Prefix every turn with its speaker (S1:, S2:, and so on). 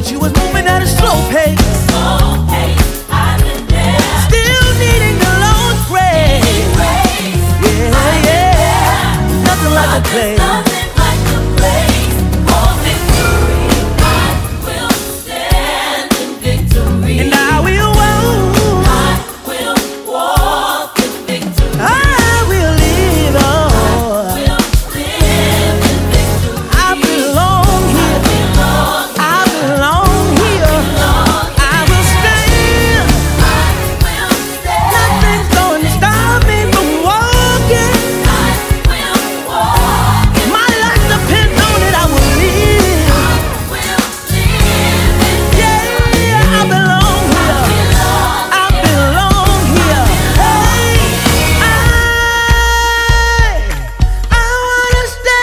S1: you was moving at a slow pace.
S2: Slow pace, I've been there.
S1: Still needing the Lord's grace.
S2: Needing grace,
S1: Yeah,
S2: I've been
S1: yeah.
S2: there.
S1: Nothing like a
S2: But there's
S1: place.
S2: nothing